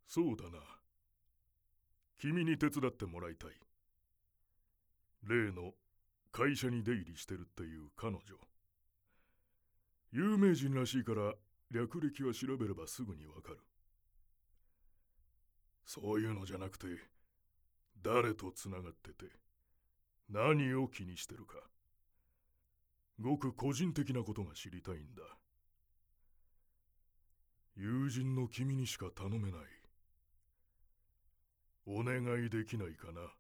そうだな。君に手伝ってもらいたい。例の会社に出入りしてるっていう彼女。有名人らしいから略歴は調べればすぐにわかる。そういうのじゃなくて、誰とつながってて何を気にしてるか、ごく個人的なことが知りたいんだ。友人の君にしか頼めない。お願いできないかな。